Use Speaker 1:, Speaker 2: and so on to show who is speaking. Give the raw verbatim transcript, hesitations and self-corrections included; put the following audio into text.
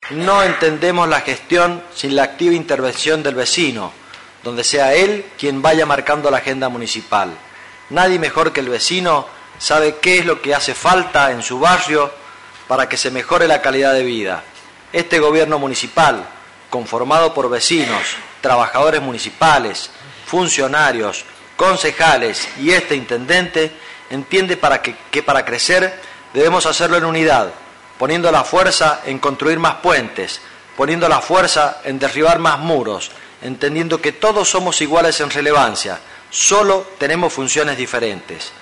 Speaker 1: No entendemos la gestión sin la activa intervención del vecino, donde sea él quien vaya marcando la agenda municipal. Nadie mejor que el vecino sabe qué es lo que hace falta en su barrio para que se mejore la calidad de vida. Este gobierno municipal, conformado por vecinos, trabajadores municipales, funcionarios, concejales y este intendente, entiende para que, que para crecer debemos hacerlo en unidad, poniendo la fuerza en construir más puentes, poniendo la fuerza en derribar más muros, entendiendo que todos somos iguales en relevancia, solo tenemos funciones diferentes.